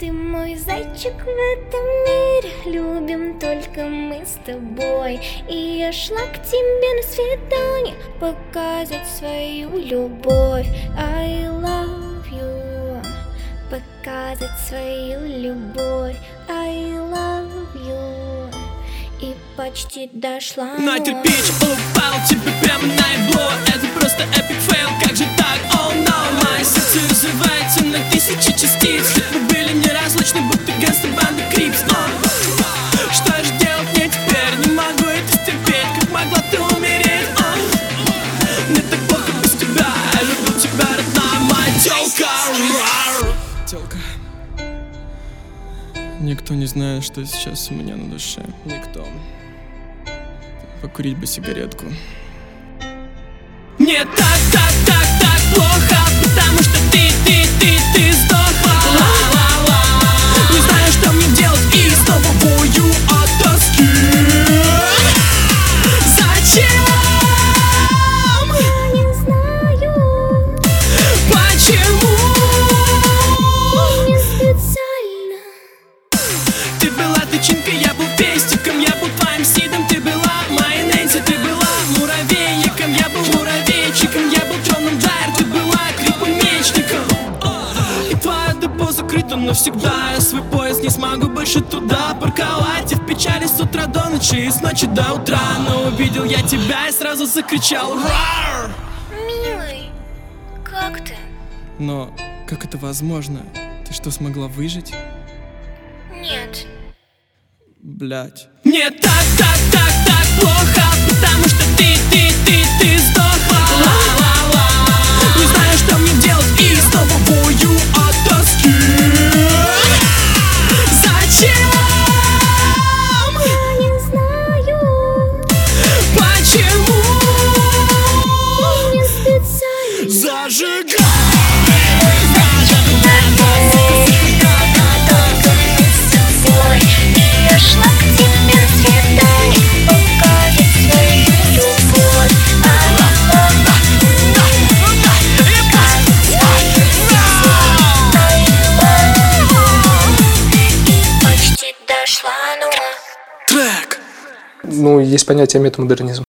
Ты мой зайчик в этом мире, любим только мы с тобой. И я шла к тебе на свидание, показать свою любовь. I love you, показать свою любовь. I love you, и почти дошла. На кирпич упал тебе прямо на ебло. Это просто эпик фейл, как же так, oh no. Мое сердце разрывается на тысячи частиц. Мы были неразлучны, будто гангста банда Крипс. Что же делать мне теперь? Не могу это стерпеть. Как могла ты умереть? Мне так плохо без тебя. Я люблю тебя, родная моя тёлка. Тёлка. Никто не знает, что сейчас у меня на душе. Никто. Покурить бы сигаретку. Мне так плохо, потому что ты сдохла. Не знаю, что мне делать, и снова бою от тоски. Зачем? Я не знаю, Почему? не специально. Ты была тычинкой, я был пестиком. Я был твоим сидом, ты была моей Нэнси. Ты была муравейником, я был муравейчиком. Я был Джоном Дайер, ты была крипомечником. И твое депо закрыто навсегда. Я свой поезд не смогу больше туда парковать. И в печали с утра до ночи и с ночи до утра. Но увидел я тебя и сразу закричал «Рар!». Милый, как ты? Но как это возможно? Ты что, смогла выжить? Нет. Блять. Мне так плохо, потому что ты сдохла. Не знаю, что мне делать, и снова бою от тоски. Зачем? Я не знаю, Почему? не специально. Зажигай! Я шла к тебе на свидание, показать свою любовь. И почти дошла, но... Трек! Ну, есть понятие метамодернизм.